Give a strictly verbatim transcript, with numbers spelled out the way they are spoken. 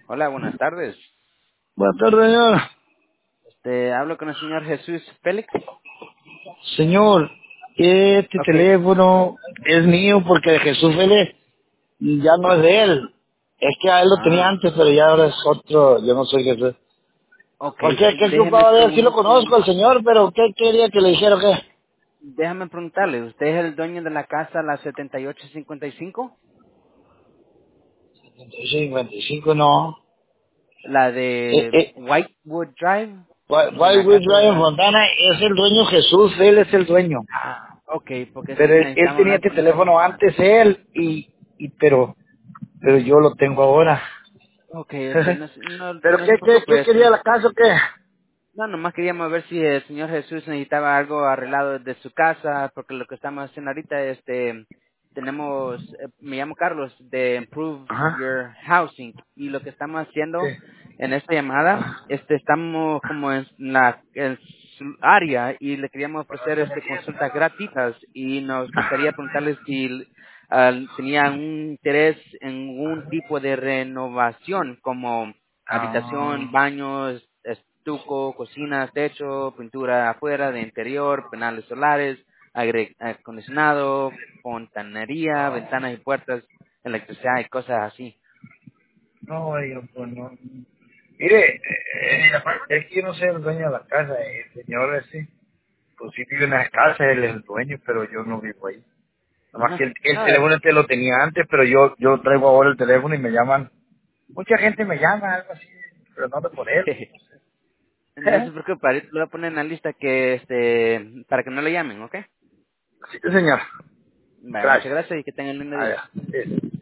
Hola, buenas tardes. Buenas tardes, señor. Este, hablo con el señor Jesús Félix. Señor, este Ok. teléfono es mío porque Jesús Vélez ya no es de él. Es que a él lo tenía Ah, antes, pero ya ahora es otro. Yo no soy Jesús. ok. ¿Por qué? ¿Qué Déjeme ocupaba de él? Sí lo conozco, preguntar, el señor, pero ¿qué quería que le dijera o qué? déjame preguntarle, ¿usted es el dueño de la casa, la setenta y ocho cincuenta y cinco? cincuenta y cinco no. La Eh, de eh, Whitewood Drive, Why en Why la Would casa Ryan de... Fontana es el dueño Jesús, él es el dueño. Ah, ok, porque sí, Pero él, él necesitamos tenía hablar este con esa teléfono persona. antes él y, y pero pero yo lo tengo ahora. Ok, este, no, se- no, ¿Pero no qué, se qué, preocupe, qué quería este. la casa o qué? No, nomás queríamos ver si el señor Jesús necesitaba algo arreglado de su casa, porque lo que estamos haciendo ahorita, este, tenemos, eh, me llamo Carlos, de Improve Ajá. Your Housing, y lo que estamos Sí. haciendo en esta llamada, este, estamos como en la en su área y le queríamos ofrecer este consultas gratuitas y nos gustaría preguntarles si ah, tenía un interés en un tipo de renovación como habitación, Ah, baños, estuco, cocinas, techo, pintura afuera, de interior, paneles solares, aire acondicionado, fontanería, ventanas y puertas, electricidad y cosas así. no, oiga, pues no. Mire, eh, es que yo no soy el dueño de la casa, el señor ese, pues sí vive en la casa, él es el dueño, pero yo no vivo ahí. Nomás que Ajá. el, el No, teléfono este lo tenía antes, pero yo yo traigo ahora el teléfono y me llaman. Mucha gente me llama, algo así, pero no de por él. no se preocupe, ahorita lo voy a poner en la lista que, este, para que no le llamen, ¿ok? Sí, señor. Vale, muchas Gracias. gracias y que tengan un lindo día. Adiós. Sí.